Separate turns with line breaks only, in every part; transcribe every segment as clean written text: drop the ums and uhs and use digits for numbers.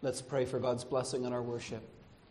Let's pray for God's blessing on our worship.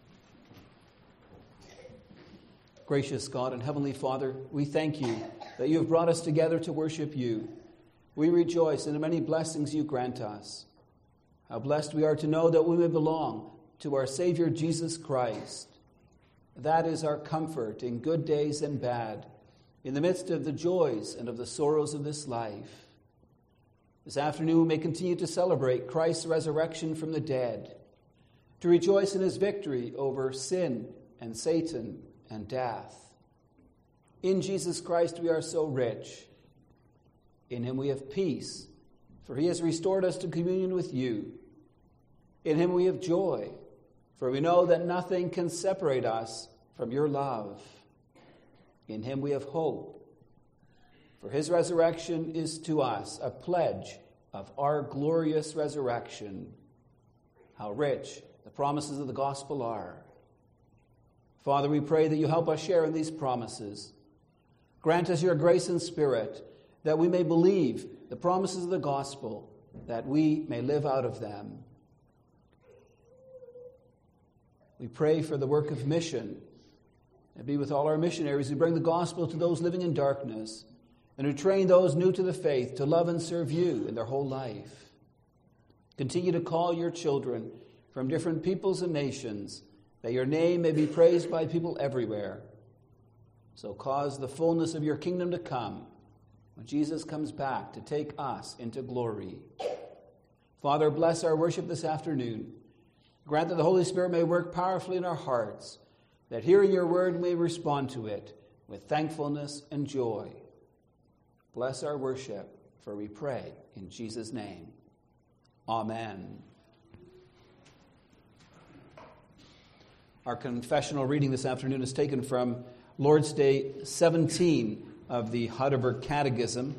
Gracious God and Heavenly Father, we thank you that you have brought us together to worship you. We rejoice in the many blessings you grant us. How blessed we are to know that we may belong to our Savior Jesus Christ. That is our comfort in good days and bad, in the midst of the joys and of the sorrows of this life. This afternoon we may continue to celebrate Christ's resurrection from the dead, to rejoice in his victory over sin and Satan and death. In Jesus Christ we are so rich. In him we have peace, for he has restored us to communion with you. In him we have joy, for we know that nothing can separate us from your love. In him we have hope, for his resurrection is to us a pledge of our glorious resurrection. How rich the promises of the gospel are. Father, we pray that you help us share in these promises. Grant us your grace and spirit, that we may believe the promises of the gospel, that we may live out of them. We pray for the work of mission, and be with all our missionaries who bring the gospel to those living in darkness, and who train those new to the faith to love and serve you in their whole life. Continue to call your children from different peoples and nations, that your name may be praised by people everywhere. So cause the fullness of your kingdom to come when Jesus comes back to take us into glory. Father, bless our worship this afternoon. Grant that the Holy Spirit may work powerfully in our hearts, that hearing your word we may respond to it with thankfulness and joy. Bless our worship, for we pray in Jesus' name. Amen. Our confessional reading this afternoon is taken from Lord's Day 17 of the Heidelberg Catechism.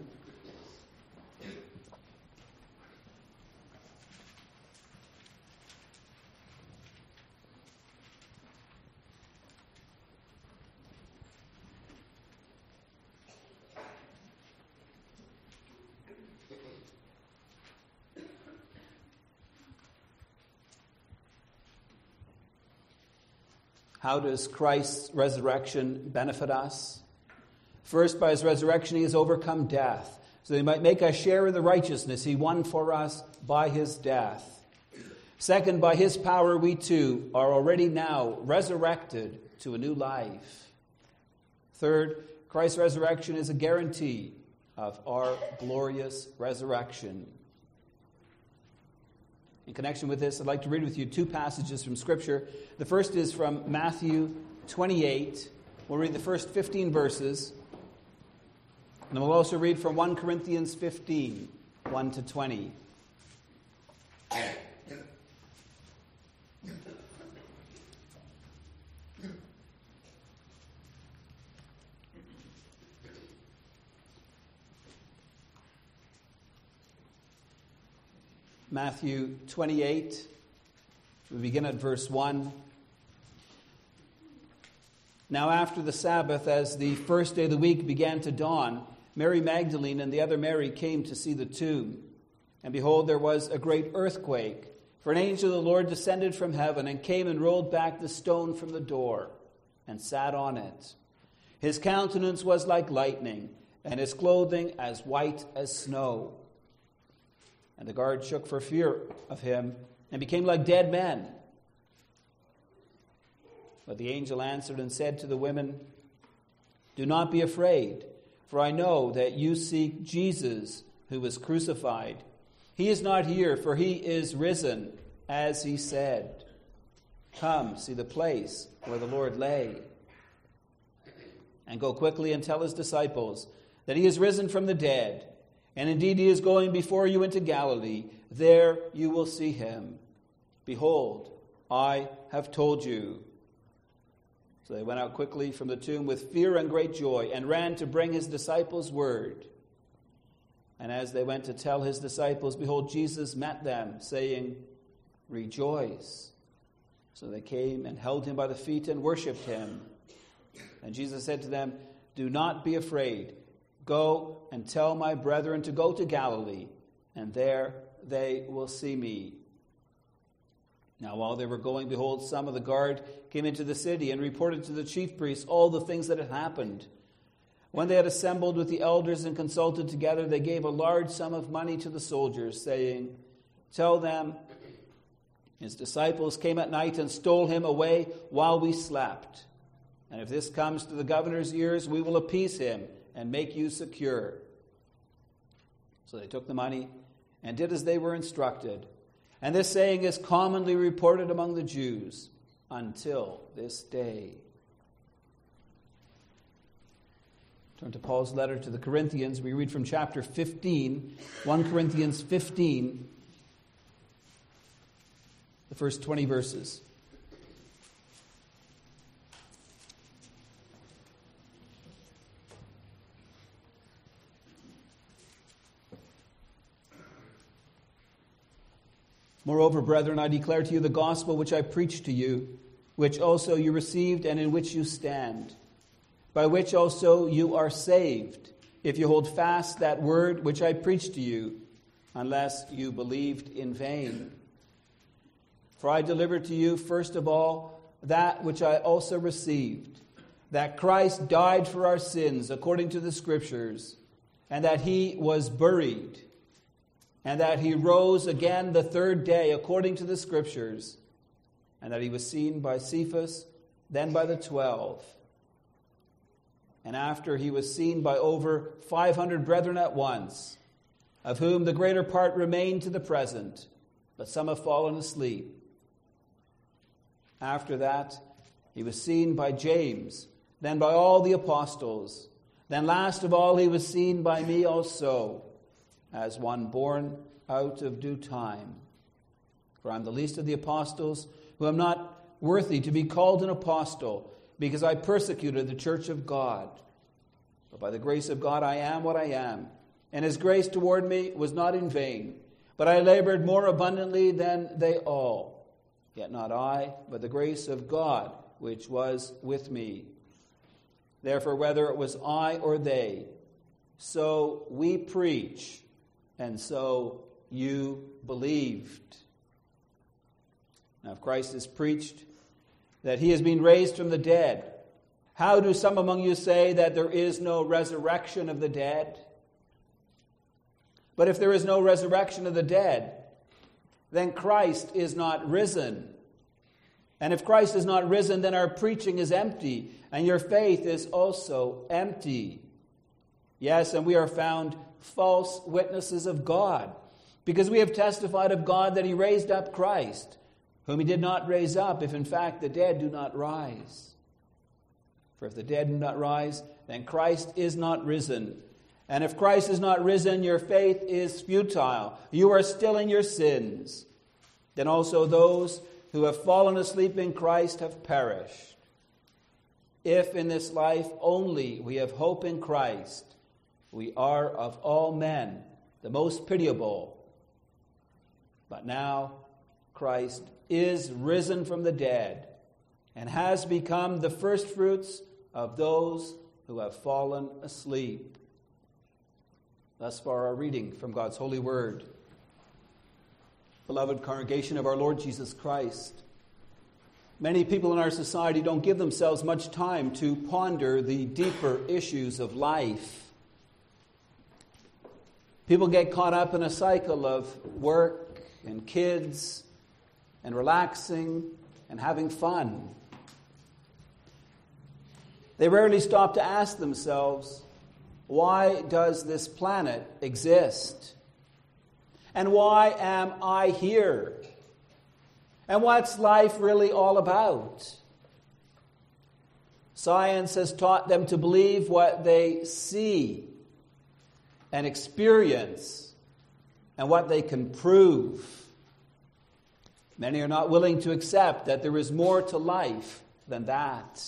How does Christ's resurrection benefit us? First, by his resurrection, he has overcome death, so that he might make us share in the righteousness he won for us by his death. Second, by his power, we too are already now resurrected to a new life. Third, Christ's resurrection is a guarantee of our glorious resurrection. In connection with this, I'd like to read with you two passages from Scripture. The first is from Matthew 28. We'll read the first 15 verses. And we'll also read from 1 Corinthians 15, 1 to 20. Matthew 28, we begin at verse 1. Now after the Sabbath, as the first day of the week began to dawn, Mary Magdalene and the other Mary came to see the tomb. And behold, there was a great earthquake, for an angel of the Lord descended from heaven and came and rolled back the stone from the door and sat on it. His countenance was like lightning, and his clothing as white as snow. And the guards shook for fear of him and became like dead men. But the angel answered and said to the women, "Do not be afraid, for I know that you seek Jesus who was crucified. He is not here, for he is risen, as he said. Come, see the place where the Lord lay. And go quickly and tell his disciples that he is risen from the dead. And indeed he is going before you into Galilee. There you will see him. Behold, I have told you." So they went out quickly from the tomb with fear and great joy, and ran to bring his disciples word. And as they went to tell his disciples, behold, Jesus met them, saying, "Rejoice." So they came and held him by the feet and worshipped him. And Jesus said to them, "Do not be afraid. Go and tell my brethren to go to Galilee, and there they will see me." Now while they were going, behold, some of the guard came into the city and reported to the chief priests all the things that had happened. When they had assembled with the elders and consulted together, they gave a large sum of money to the soldiers, saying, "Tell them, his disciples came at night and stole him away while we slept. And if this comes to the governor's ears, we will appease him and make you secure." So they took the money and did as they were instructed. And this saying is commonly reported among the Jews until this day. Turn to Paul's letter to the Corinthians. We read from chapter 15, 1 Corinthians 15, the first 20 verses. "Moreover, brethren, I declare to you the gospel which I preached to you, which also you received and in which you stand, by which also you are saved, if you hold fast that word which I preached to you, unless you believed in vain. For I delivered to you first of all that which I also received, that Christ died for our sins according to the Scriptures, and that he was buried, and that he rose again the third day according to the Scriptures, and that he was seen by Cephas, then by the 12. And after he was seen by over 500 brethren at once, of whom the greater part remain to the present, but some have fallen asleep. After that, he was seen by James, then by all the apostles. Then last of all, he was seen by me also, as one born out of due time. For I am the least of the apostles, who am not worthy to be called an apostle, because I persecuted the church of God. But by the grace of God I am what I am, and his grace toward me was not in vain. But I labored more abundantly than they all. Yet not I, but the grace of God, which was with me. Therefore, whether it was I or they, so we preach, and so you believed. Now, if Christ is preached that he has been raised from the dead, how do some among you say that there is no resurrection of the dead? But if there is no resurrection of the dead, then Christ is not risen. And if Christ is not risen, then our preaching is empty, and your faith is also empty. Yes, and we are found false witnesses of God, because we have testified of God that he raised up Christ, whom he did not raise up, if in fact the dead do not rise. For if the dead do not rise, then Christ is not risen. And if Christ is not risen, your faith is futile. You are still in your sins. Then also those who have fallen asleep in Christ have perished. If in this life only we have hope in Christ, we are of all men the most pitiable. But now Christ is risen from the dead and has become the firstfruits of those who have fallen asleep. Thus far our reading from God's holy word. Beloved congregation of our Lord Jesus Christ, many people in our society don't give themselves much time to ponder the deeper issues of life. People get caught up in a cycle of work and kids and relaxing and having fun. They rarely stop to ask themselves, why does this planet exist? And why am I here? And what's life really all about? Science has taught them to believe what they see and experience and what they can prove. Many are not willing to accept that there is more to life than that.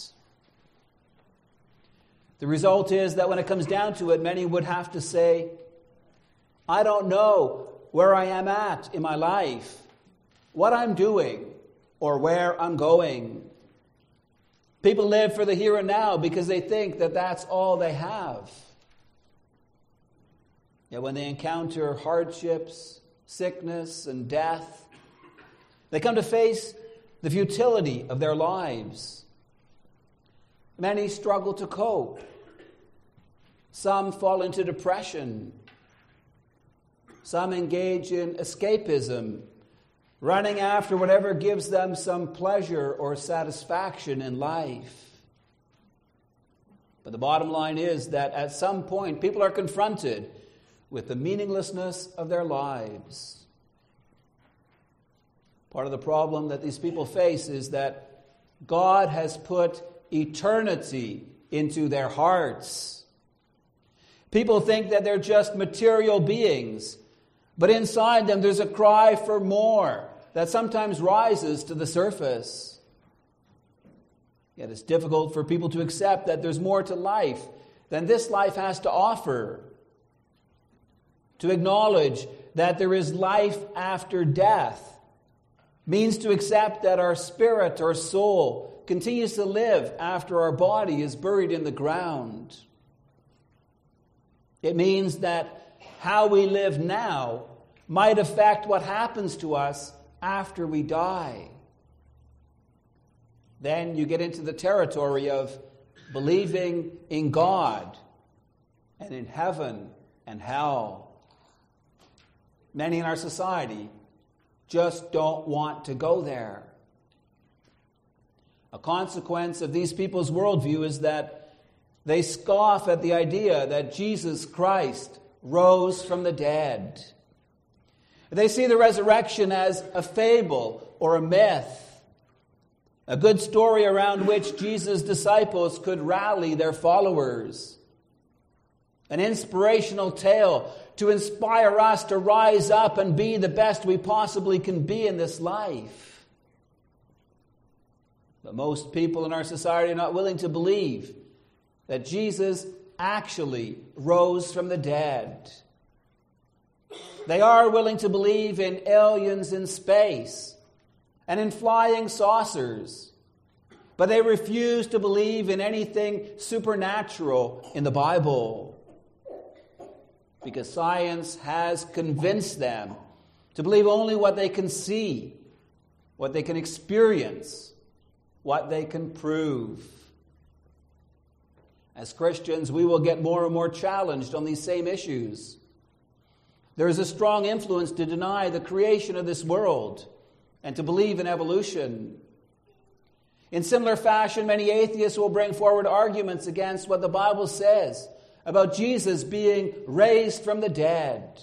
The result is that when it comes down to it, many would have to say, I don't know where I am at in my life, what I'm doing, or where I'm going. People live for the here and now because they think that that's all they have. Yet when they encounter hardships, sickness, and death, They come to face the futility of their lives. Many struggle to cope. Some fall into depression. Some engage in escapism, running after whatever gives them some pleasure or satisfaction in life. But the bottom line is that at some point, people are confronted with the meaninglessness of their lives. Part of the problem that these people face is that God has put eternity into their hearts. People think that they're just material beings, but inside them there's a cry for more that sometimes rises to the surface. Yet it's difficult for people to accept that there's more to life than this life has to offer. To acknowledge that there is life after death means to accept that our spirit, our soul, continues to live after our body is buried in the ground. It means that how we live now might affect what happens to us after we die. Then you get into the territory of believing in God and in heaven and hell. Many in our society just don't want to go there. A consequence of these people's worldview is that they scoff at the idea that Jesus Christ rose from the dead. They see the resurrection as a fable or a myth, a good story around which Jesus' disciples could rally their followers, an inspirational tale to inspire us to rise up and be the best we possibly can be in this life. But most people in our society are not willing to believe that Jesus actually rose from the dead. They are willing to believe in aliens in space and in flying saucers, but they refuse to believe in anything supernatural in the Bible, because science has convinced them to believe only what they can see, what they can experience, what they can prove. As Christians, we will get more and more challenged on these same issues. There is a strong influence to deny the creation of this world and to believe in evolution. In similar fashion, many atheists will bring forward arguments against what the Bible says about Jesus being raised from the dead.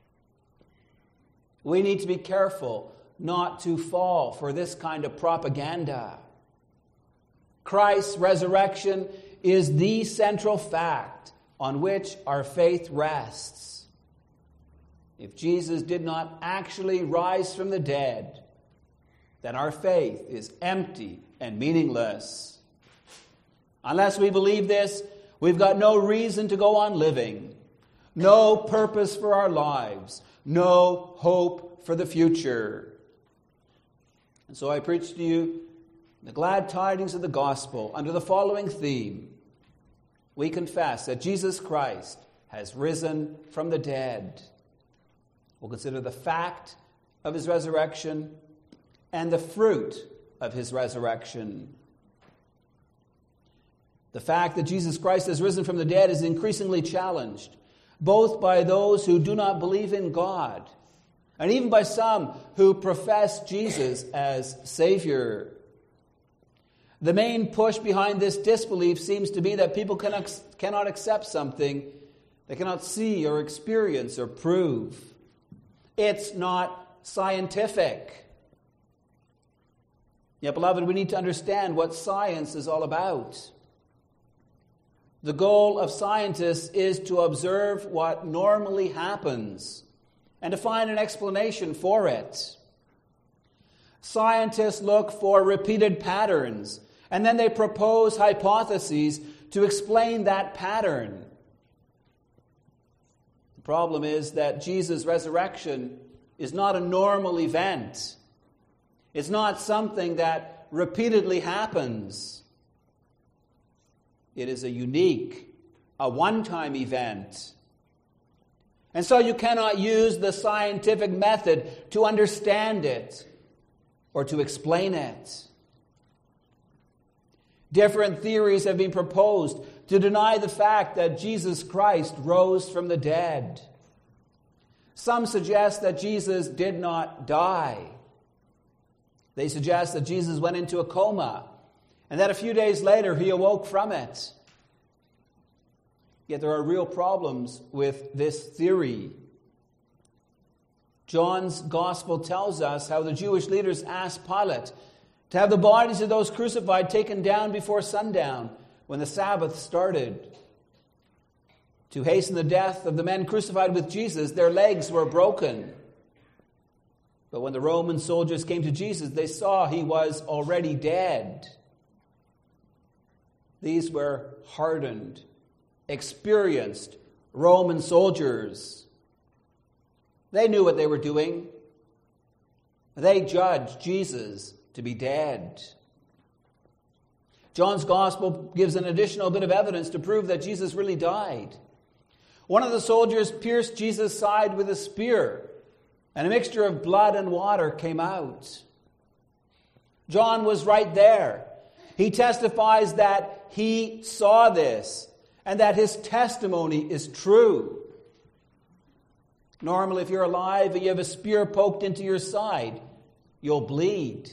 We need to be careful not to fall for this kind of propaganda. Christ's resurrection is the central fact on which our faith rests. If Jesus did not actually rise from the dead, then our faith is empty and meaningless. Unless we believe this, we've got no reason to go on living, no purpose for our lives, no hope for the future. And so I preach to you the glad tidings of the gospel under the following theme. We confess that Jesus Christ has risen from the dead. We'll consider the fact of his resurrection and the fruit of his resurrection. The fact that Jesus Christ has risen from the dead is increasingly challenged, both by those who do not believe in God, and even by some who profess Jesus as Savior. The main push behind this disbelief seems to be that people cannot accept something they cannot see or experience or prove. It's not scientific. Yet, beloved, we need to understand what science is all about. The goal of scientists is to observe what normally happens and to find an explanation for it. Scientists look for repeated patterns, and then they propose hypotheses to explain that pattern. The problem is that Jesus' resurrection is not a normal event. It's not something that repeatedly happens. It is a unique, a one-time event. And so you cannot use the scientific method to understand it. or to explain it. Different theories have been proposed to deny the fact that Jesus Christ rose from the dead. Some suggest that Jesus did not die. They suggest that Jesus went into a coma and that a few days later he awoke from it. Yet there are real problems with this theory. John's Gospel tells us how the Jewish leaders asked Pilate to have the bodies of those crucified taken down before sundown when the Sabbath started. To hasten the death of the men crucified with Jesus, their legs were broken. But when the Roman soldiers came to Jesus, they saw he was already dead. These were hardened, experienced Roman soldiers. They knew what they were doing. They judged Jesus to be dead. John's Gospel gives an additional bit of evidence to prove that Jesus really died. One of the soldiers pierced Jesus' side with a spear, and a mixture of blood and water came out. John was right there. He testifies that he saw this and that his testimony is true. Normally, if you're alive and you have a spear poked into your side, you'll bleed.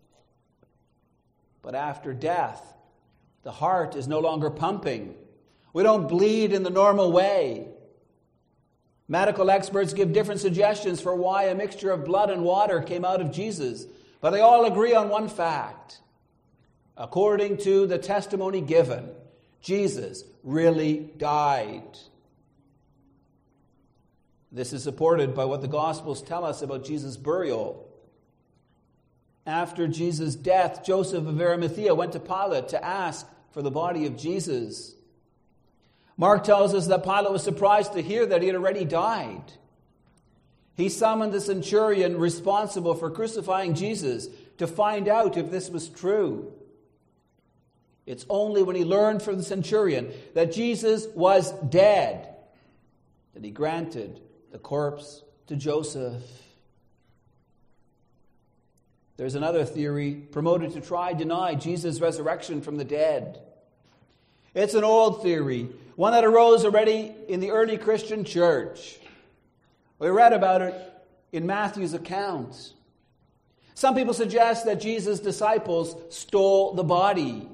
But after death, the heart is no longer pumping. We don't bleed in the normal way. Medical experts give different suggestions for why a mixture of blood and water came out of Jesus, but they all agree on one fact. According to the testimony given, Jesus really died. This is supported by what the Gospels tell us about Jesus' burial. After Jesus' death, Joseph of Arimathea went to Pilate to ask for the body of Jesus. Mark tells us that Pilate was surprised to hear that he had already died. He summoned the centurion responsible for crucifying Jesus to find out if this was true. It's only when he learned from the centurion that Jesus was dead that he granted the corpse to Joseph. There's another theory promoted to try to deny Jesus' resurrection from the dead. It's an old theory, one that arose already in the early Christian church. We read about it in Matthew's account. Some people suggest that Jesus' disciples stole the body.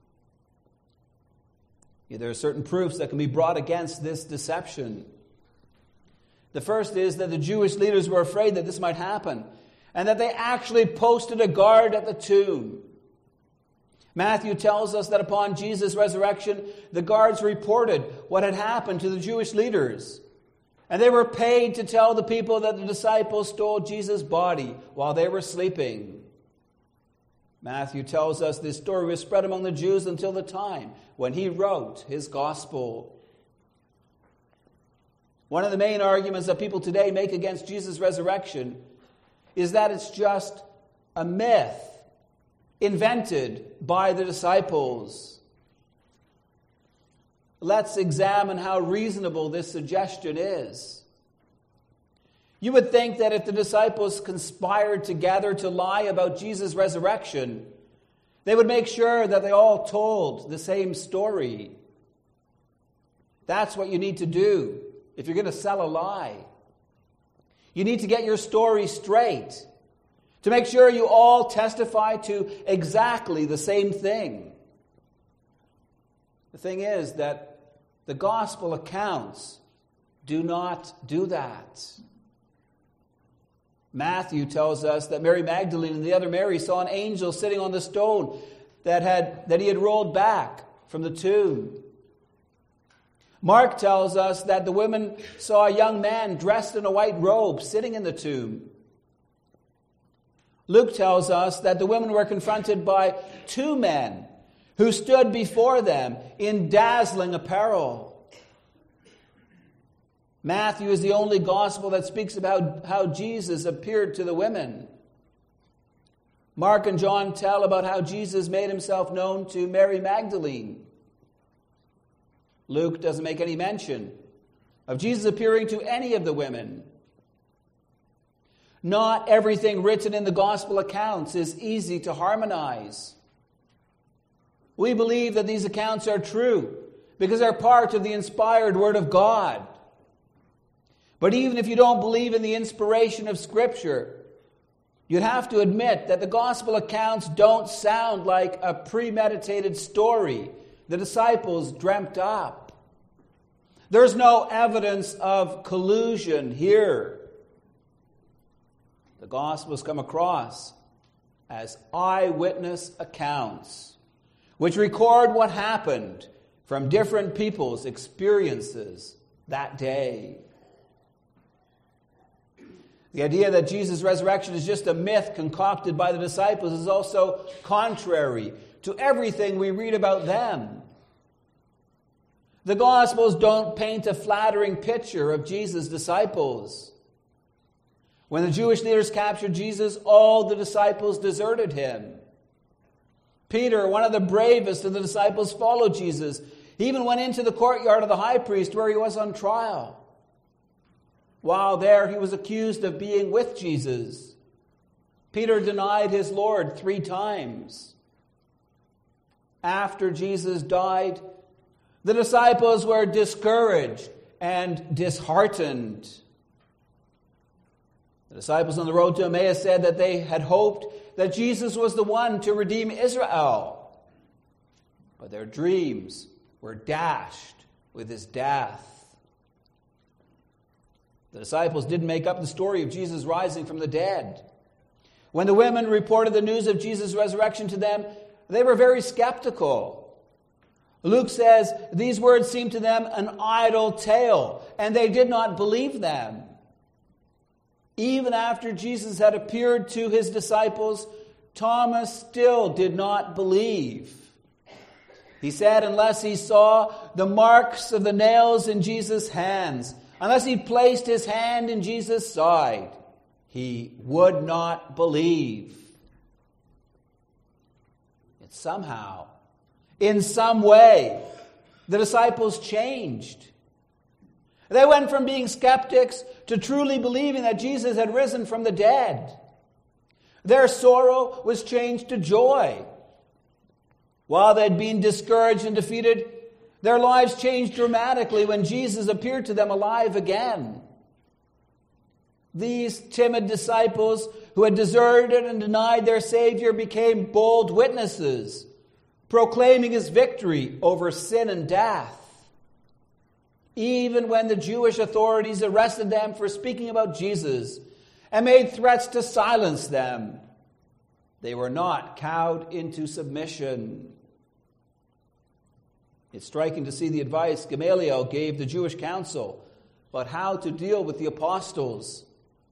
There are certain proofs that can be brought against this deception. The first is that the Jewish leaders were afraid that this might happen, and that they actually posted a guard at the tomb. Matthew tells us that upon Jesus' resurrection, the guards reported what had happened to the Jewish leaders. And they were paid to tell the people that the disciples stole Jesus' body while they were sleeping. Matthew tells us this story was spread among the Jews until the time when he wrote his gospel. One of the main arguments that people today make against Jesus' resurrection is that it's just a myth invented by the disciples. Let's examine how reasonable this suggestion is. You would think that if the disciples conspired together to lie about Jesus' resurrection, they would make sure that they all told the same story. That's what you need to do if you're going to sell a lie. You need to get your story straight to make sure you all testify to exactly the same thing. The thing is that the gospel accounts do not do that. Matthew tells us that Mary Magdalene and the other Mary saw an angel sitting on the stone that he had rolled back from the tomb. Mark tells us that the women saw a young man dressed in a white robe sitting in the tomb. Luke tells us that the women were confronted by two men who stood before them in dazzling apparel. Matthew is the only gospel that speaks about how Jesus appeared to the women. Mark and John tell about how Jesus made himself known to Mary Magdalene. Luke doesn't make any mention of Jesus appearing to any of the women. Not everything written in the gospel accounts is easy to harmonize. We believe that these accounts are true because they're part of the inspired Word of God. But even if you don't believe in the inspiration of Scripture, you'd have to admit that the gospel accounts don't sound like a premeditated story the disciples dreamt up. There's no evidence of collusion here. The Gospels come across as eyewitness accounts, which record what happened from different people's experiences that day. The idea that Jesus' resurrection is just a myth concocted by the disciples is also contrary to everything we read about them. The Gospels don't paint a flattering picture of Jesus' disciples. When the Jewish leaders captured Jesus, all the disciples deserted him. Peter, one of the bravest of the disciples, followed Jesus. He even went into the courtyard of the high priest where he was on trial. While there, he was accused of being with Jesus. Peter denied his Lord 3 times. After Jesus died, the disciples were discouraged and disheartened. The disciples on the road to Emmaus said that they had hoped that Jesus was the one to redeem Israel. But their dreams were dashed with his death. The disciples didn't make up the story of Jesus rising from the dead. When the women reported the news of Jesus' resurrection to them, they were very skeptical. Luke says these words seemed to them an idle tale, and they did not believe them. Even after Jesus had appeared to his disciples, Thomas still did not believe. He said unless he saw the marks of the nails in Jesus' hands, unless he placed his hand in Jesus' side, he would not believe. Yet somehow, in some way, the disciples changed. They went from being skeptics to truly believing that Jesus had risen from the dead. Their sorrow was changed to joy. While they'd been discouraged and defeated, their lives changed dramatically when Jesus appeared to them alive again. These timid disciples who had deserted and denied their Savior became bold witnesses, proclaiming his victory over sin and death. Even when the Jewish authorities arrested them for speaking about Jesus and made threats to silence them, they were not cowed into submission. It's striking to see the advice Gamaliel gave the Jewish council about how to deal with the apostles.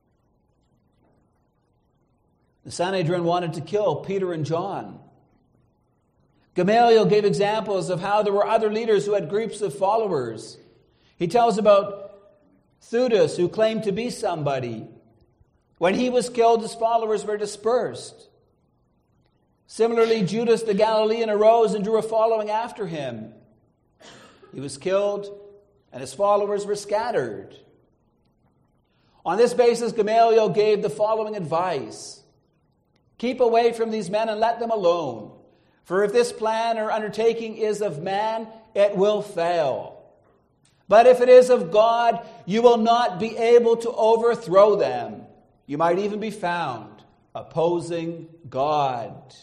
The Sanhedrin wanted to kill Peter and John. Gamaliel gave examples of how there were other leaders who had groups of followers. He tells about Theudas, who claimed to be somebody. When he was killed, his followers were dispersed. Similarly, Judas the Galilean arose and drew a following after him. He was killed, and his followers were scattered. On this basis, Gamaliel gave the following advice. Keep away from these men and let them alone. For if this plan or undertaking is of man, it will fail. But if it is of God, you will not be able to overthrow them. You might even be found opposing God.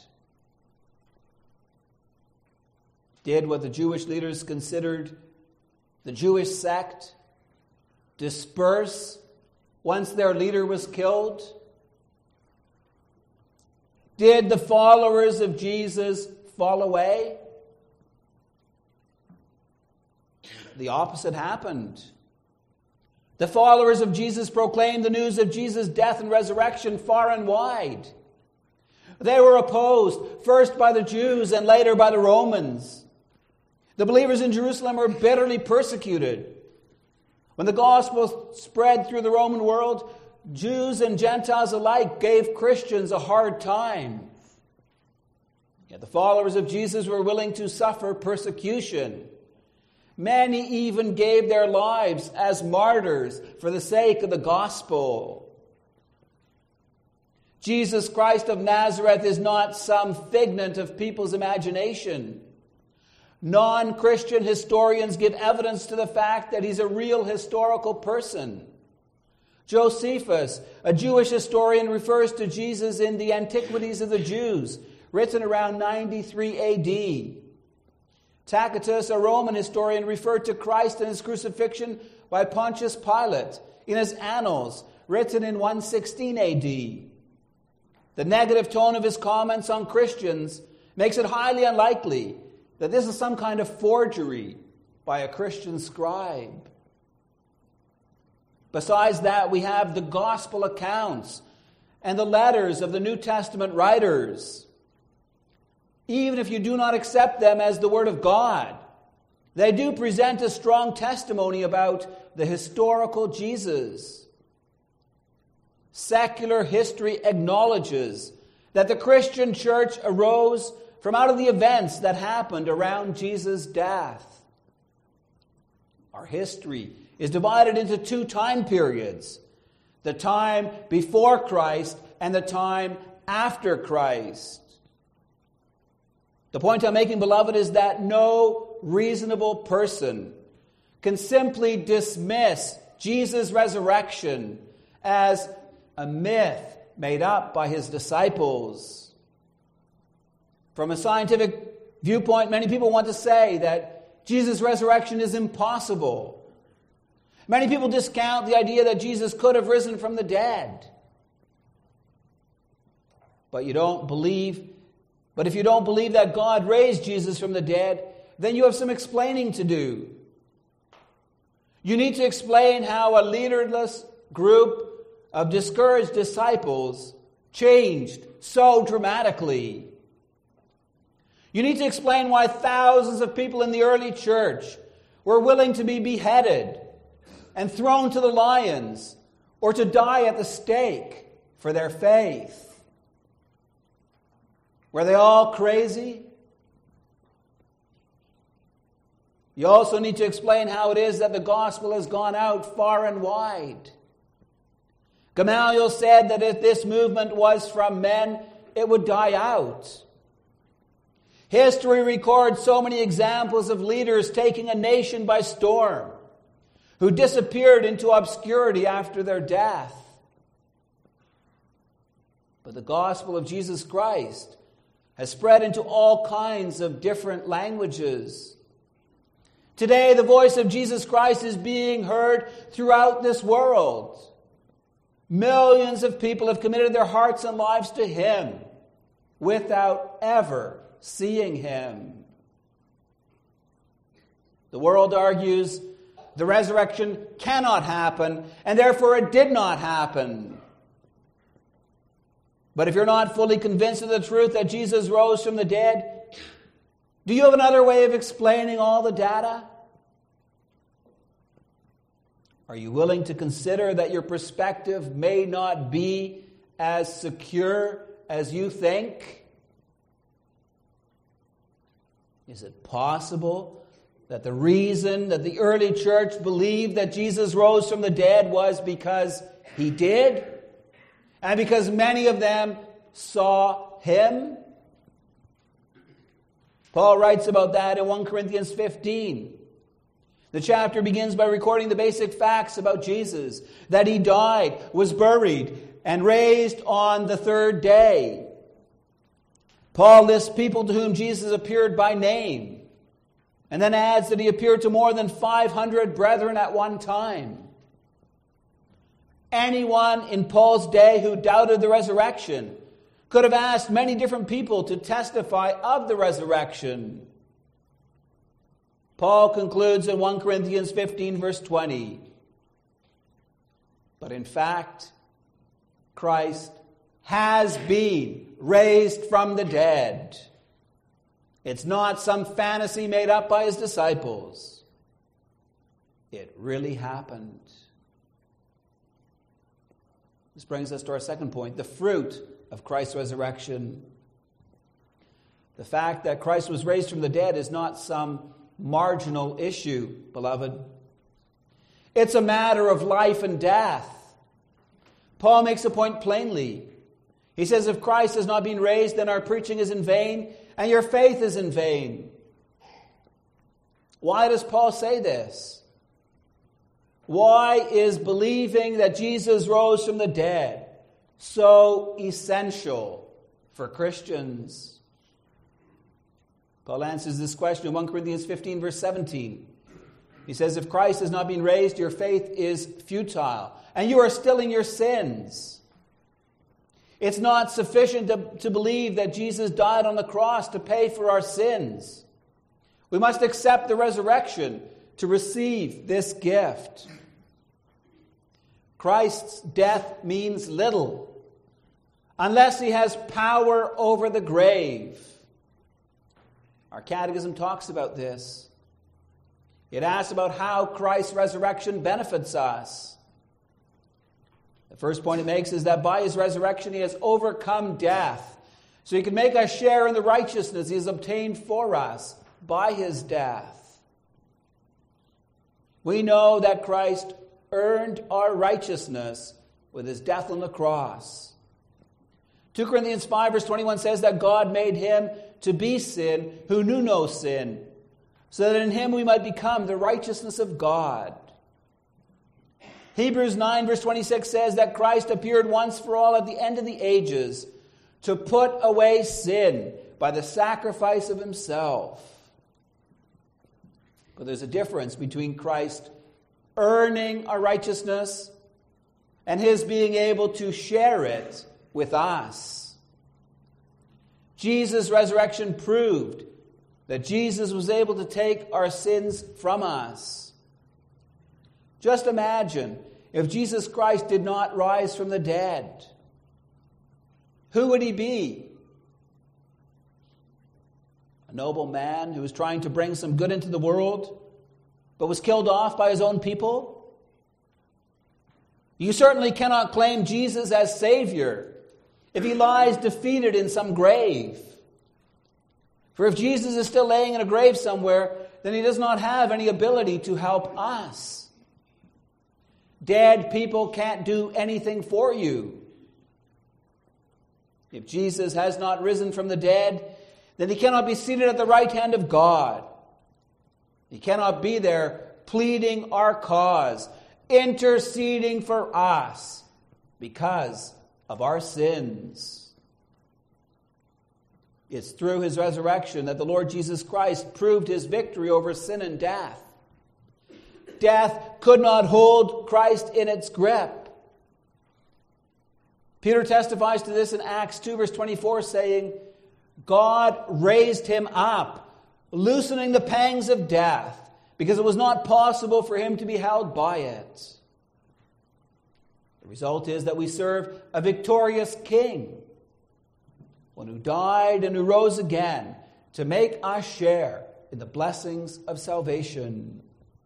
Did what the Jewish leaders considered the Jewish sect disperse once their leader was killed? Did the followers of Jesus fall away? The opposite happened. The followers of Jesus proclaimed the news of Jesus' death and resurrection far and wide. They were opposed, first by the Jews and later by the Romans. The believers in Jerusalem were bitterly persecuted. When the gospel spread through the Roman world, Jews and Gentiles alike gave Christians a hard time. Yet the followers of Jesus were willing to suffer persecution. Many even gave their lives as martyrs for the sake of the gospel. Jesus Christ of Nazareth is not some figment of people's imagination. Non-Christian historians give evidence to the fact that he's a real historical person. Josephus, a Jewish historian, refers to Jesus in the Antiquities of the Jews, written around 93 A.D. Tacitus, a Roman historian, referred to Christ and his crucifixion by Pontius Pilate in his Annals, written in 116 A.D. The negative tone of his comments on Christians makes it highly unlikely that this is some kind of forgery by a Christian scribe. Besides that, we have the gospel accounts and the letters of the New Testament writers. Even if you do not accept them as the Word of God, they do present a strong testimony about the historical Jesus. Secular history acknowledges that the Christian church arose from out of the events that happened around Jesus' death. Our history is divided into two time periods: the time before Christ and the time after Christ. The point I'm making, beloved, is that no reasonable person can simply dismiss Jesus' resurrection as a myth made up by his disciples. From a scientific viewpoint, many people want to say that Jesus' resurrection is impossible. Many people discount the idea that Jesus could have risen from the dead. But if you don't believe that God raised Jesus from the dead, then you have some explaining to do. You need to explain how a leaderless group of discouraged disciples changed so dramatically. You need to explain why thousands of people in the early church were willing to be beheaded and thrown to the lions or to die at the stake for their faith. Were they all crazy? You also need to explain how it is that the gospel has gone out far and wide. Gamaliel said that if this movement was from men, it would die out. History records so many examples of leaders taking a nation by storm, who disappeared into obscurity after their death. But the gospel of Jesus Christ has spread into all kinds of different languages. Today, the voice of Jesus Christ is being heard throughout this world. Millions of people have committed their hearts and lives to Him without ever seeing Him. The world argues the resurrection cannot happen, and therefore it did not happen. But if you're not fully convinced of the truth that Jesus rose from the dead, do you have another way of explaining all the data? Are you willing to consider that your perspective may not be as secure as you think? Is it possible that the reason that the early church believed that Jesus rose from the dead was because He did? And because many of them saw Him? Paul writes about that in 1 Corinthians 15. The chapter begins by recording the basic facts about Jesus: that He died, was buried, and raised on the third day. Paul lists people to whom Jesus appeared by name, and then adds that He appeared to more than 500 brethren at one time. Anyone in Paul's day who doubted the resurrection could have asked many different people to testify of the resurrection. Paul concludes in 1 Corinthians 15, verse 20. But in fact, Christ has been raised from the dead. It's not some fantasy made up by His disciples. It really happened. This brings us to our second point, the fruit of Christ's resurrection. The fact that Christ was raised from the dead is not some marginal issue, beloved. It's a matter of life and death. Paul makes a point plainly. He says, if Christ has not been raised, then our preaching is in vain, and your faith is in vain. Why does Paul say this? Why is believing that Jesus rose from the dead so essential for Christians? Paul answers this question in 1 Corinthians 15, verse 17. He says, if Christ has not been raised, your faith is futile, and you are still in your sins. It's not sufficient to believe that Jesus died on the cross to pay for our sins. We must accept the resurrection to receive this gift. Christ's death means little unless he has power over the grave. Our catechism talks about this. It asks about how Christ's resurrection benefits us. The first point it makes is that by his resurrection he has overcome death, so he can make us share in the righteousness he has obtained for us by his death. We know that Christ earned our righteousness with his death on the cross. 2 Corinthians 5 verse 21 says that God made him to be sin who knew no sin, so that in him we might become the righteousness of God. Hebrews 9 verse 26 says that Christ appeared once for all at the end of the ages to put away sin by the sacrifice of himself. But there's a difference between Christ earning our righteousness and his being able to share it with us. Jesus' resurrection proved that Jesus was able to take our sins from us. Just imagine if Jesus Christ did not rise from the dead. Who would he be? A noble man who was trying to bring some good into the world, but was killed off by his own people? You certainly cannot claim Jesus as Savior if he lies defeated in some grave. For if Jesus is still laying in a grave somewhere, then he does not have any ability to help us. Dead people can't do anything for you. If Jesus has not risen from the dead, then he cannot be seated at the right hand of God. He cannot be there pleading our cause, interceding for us because of our sins. It's through his resurrection that the Lord Jesus Christ proved his victory over sin and death. Death could not hold Christ in its grip. Peter testifies to this in Acts 2 verse 24, saying, God raised him up, loosening the pangs of death, because it was not possible for him to be held by it. The result is that we serve a victorious King, one who died and who rose again to make us share in the blessings of salvation.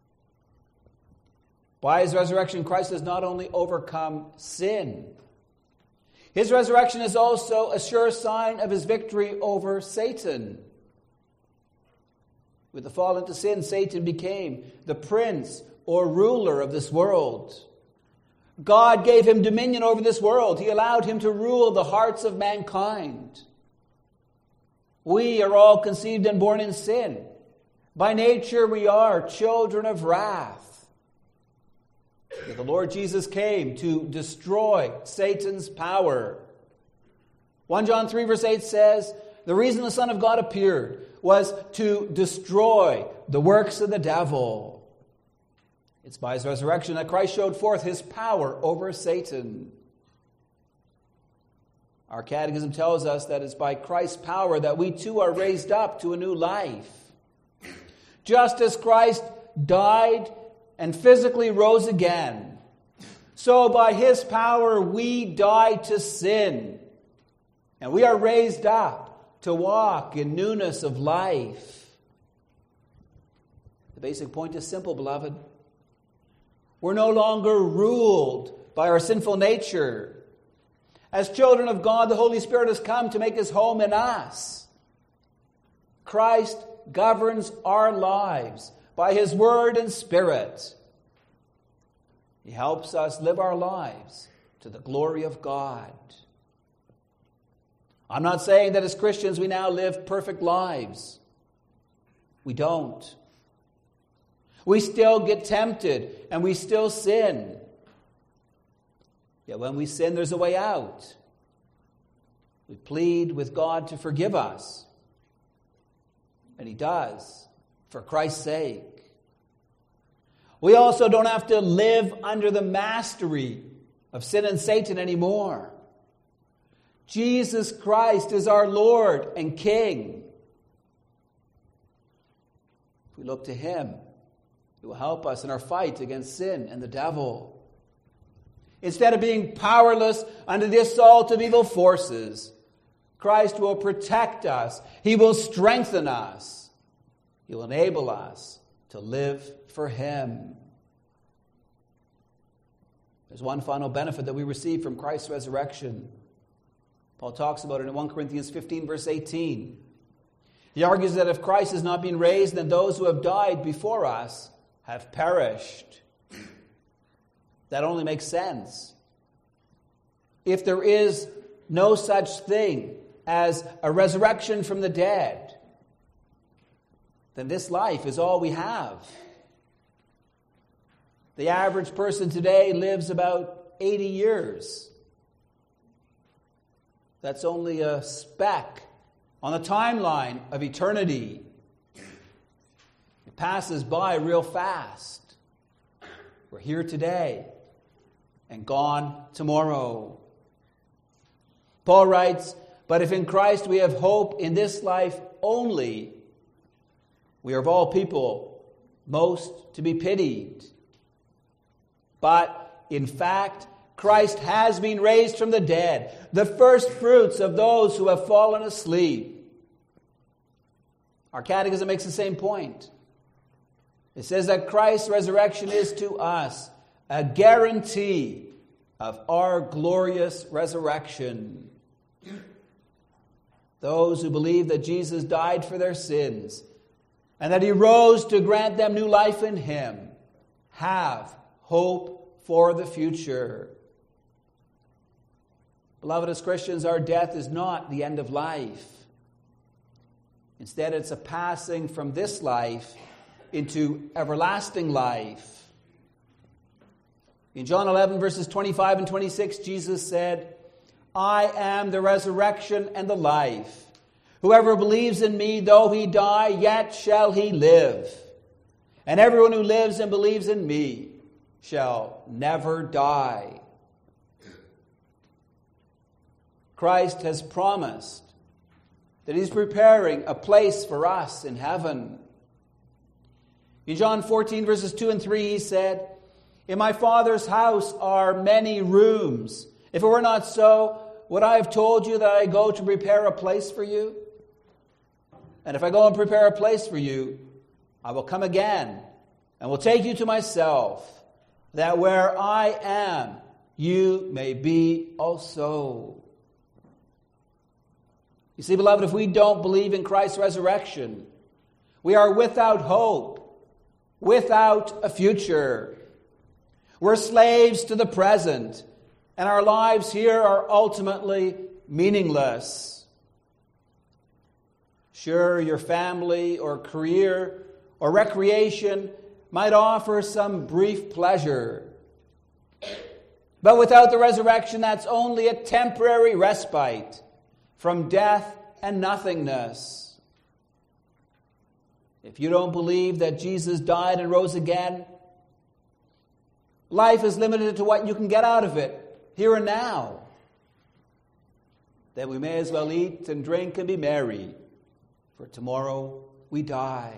By his resurrection, Christ has not only overcome sin, his resurrection is also a sure sign of his victory over Satan. With the fall into sin, Satan became the prince or ruler of this world. God gave him dominion over this world. He allowed him to rule the hearts of mankind. We are all conceived and born in sin. By nature, we are children of wrath. Yet the Lord Jesus came to destroy Satan's power. 1 John 3 verse 8 says, the reason the Son of God appeared was to destroy the works of the devil. It's by his resurrection that Christ showed forth his power over Satan. Our catechism tells us that it's by Christ's power that we too are raised up to a new life. Just as Christ died and physically rose again, so by his power we die to sin, and we are raised up to walk in newness of life. The basic point is simple, beloved. We're no longer ruled by our sinful nature. As children of God, the Holy Spirit has come to make his home in us. Christ governs our lives by his word and spirit. He helps us live our lives to the glory of God. I'm not saying that as Christians we now live perfect lives. We don't. We still get tempted and we still sin. Yet when we sin, there's a way out. We plead with God to forgive us. And He does, for Christ's sake. We also don't have to live under the mastery of sin and Satan anymore. Jesus Christ is our Lord and King. If we look to Him, He will help us in our fight against sin and the devil. Instead of being powerless under the assault of evil forces, Christ will protect us. He will strengthen us. He will enable us to live for Him. There's one final benefit that we receive from Christ's resurrection. Paul talks about it in 1 Corinthians 15, verse 18. He argues that if Christ has not been raised, then those who have died before us have perished. That only makes sense. If there is no such thing as a resurrection from the dead, then this life is all we have. The average person today lives about 80 years. That's only a speck on the timeline of eternity. It passes by real fast. We're here today and gone tomorrow. Paul writes, "But if in Christ we have hope in this life only, we are of all people most to be pitied. But in fact, Christ has been raised from the dead, the first fruits of those who have fallen asleep." Our catechism makes the same point. It says that Christ's resurrection is to us a guarantee of our glorious resurrection. Those who believe that Jesus died for their sins and that He rose to grant them new life in Him have hope for the future. Beloved, as Christians, our death is not the end of life. Instead, it's a passing from this life into everlasting life. In John 11, verses 25 and 26, Jesus said, "I am the resurrection and the life. Whoever believes in me, though he die, yet shall he live. And everyone who lives and believes in me shall never die." Christ has promised that He's preparing a place for us in heaven. In John 14, verses 2 and 3, He said, "In my Father's house are many rooms. If it were not so, would I have told you that I go to prepare a place for you? And if I go and prepare a place for you, I will come again and will take you to myself, that where I am, you may be also." You see, beloved, if we don't believe in Christ's resurrection, we are without hope, without a future. We're slaves to the present, and our lives here are ultimately meaningless. Sure, your family or career or recreation might offer some brief pleasure. But without the resurrection, that's only a temporary respite from death and nothingness. If you don't believe that Jesus died and rose again, life is limited to what you can get out of it here and now. Then we may as well eat and drink and be merry, for tomorrow we die.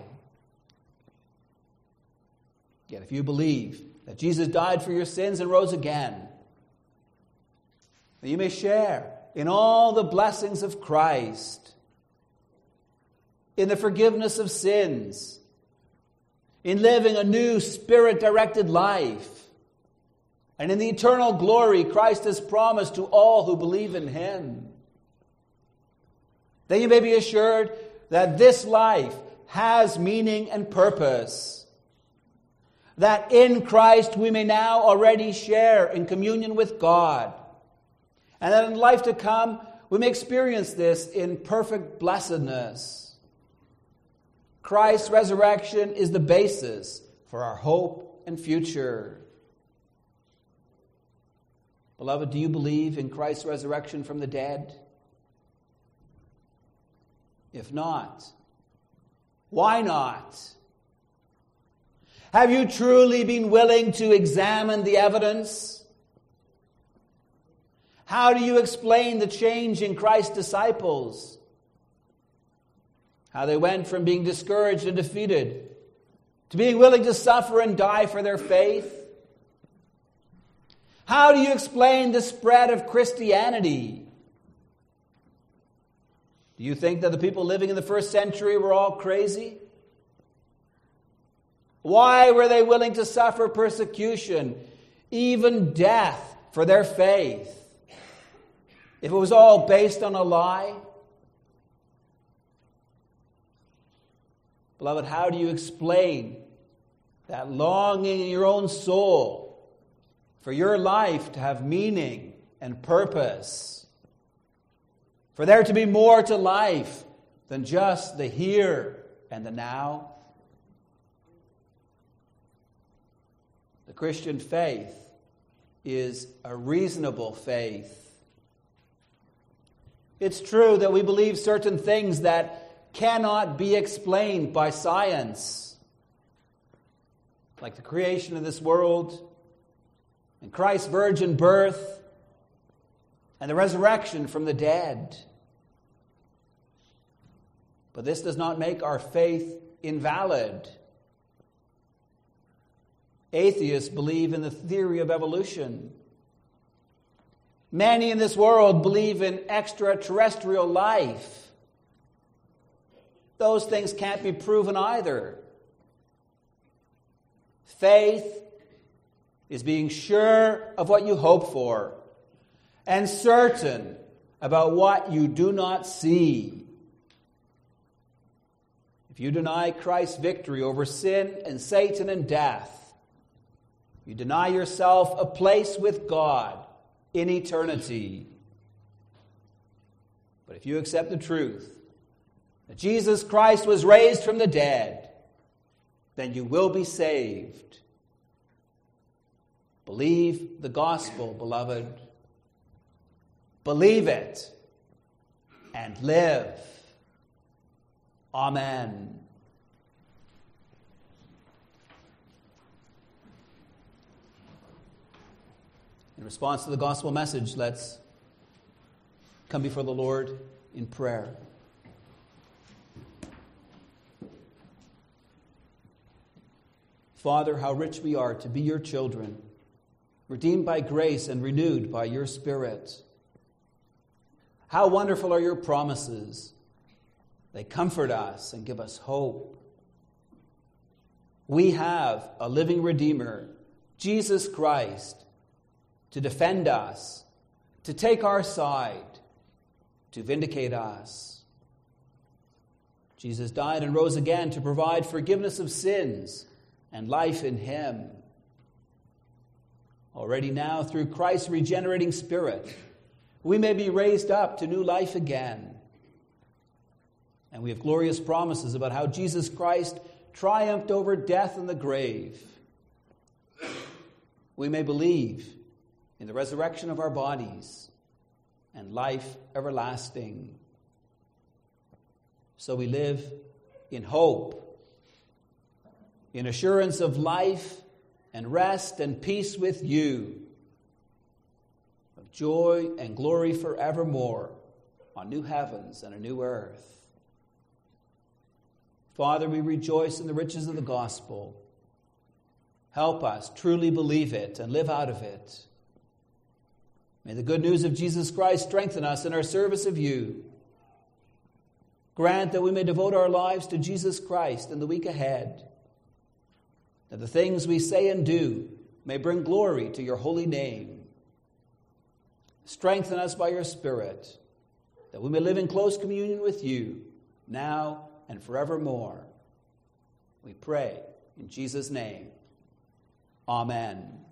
Yet if you believe that Jesus died for your sins and rose again, then you may share in all the blessings of Christ, in the forgiveness of sins, in living a new Spirit-directed life, and in the eternal glory Christ has promised to all who believe in Him. Then you may be assured that this life has meaning and purpose, that in Christ we may now already share in communion with God, and that in life to come, we may experience this in perfect blessedness. Christ's resurrection is the basis for our hope and future. Beloved, do you believe in Christ's resurrection from the dead? If not, why not? Have you truly been willing to examine the evidence? How do you explain the change in Christ's disciples? How they went from being discouraged and defeated to being willing to suffer and die for their faith? How do you explain the spread of Christianity? Do you think that the people living in the first century were all crazy? Why were they willing to suffer persecution, even death, for their faith? If it was all based on a lie? Beloved, how do you explain that longing in your own soul for your life to have meaning and purpose? For there to be more to life than just the here and the now? The Christian faith is a reasonable faith. It's true that we believe certain things that cannot be explained by science, like the creation of this world, and Christ's virgin birth, and the resurrection from the dead. But this does not make our faith invalid. Atheists believe in the theory of evolution. Many in this world believe in extraterrestrial life. Those things can't be proven either. Faith is being sure of what you hope for and certain about what you do not see. If you deny Christ's victory over sin and Satan and death, you deny yourself a place with God in eternity. But if you accept the truth that Jesus Christ was raised from the dead, then you will be saved. Believe the gospel, beloved. Believe it and live. Amen. In response to the gospel message, let's come before the Lord in prayer. Father, how rich we are to be your children, redeemed by grace and renewed by your Spirit. How wonderful are your promises. They comfort us and give us hope. We have a living Redeemer, Jesus Christ, to defend us, to take our side, to vindicate us. Jesus died and rose again to provide forgiveness of sins and life in him. Already now, through Christ's regenerating Spirit, we may be raised up to new life again. And we have glorious promises about how Jesus Christ triumphed over death and the grave. We may believe in the resurrection of our bodies and life everlasting. So we live in hope, in assurance of life and rest and peace with you, of joy and glory forevermore on new heavens and a new earth. Father, we rejoice in the riches of the gospel. Help us truly believe it and live out of it. May the good news of Jesus Christ strengthen us in our service of you. Grant that we may devote our lives to Jesus Christ in the week ahead, that the things we say and do may bring glory to your holy name. Strengthen us by your Spirit, that we may live in close communion with you, now and forevermore. We pray in Jesus' name. Amen.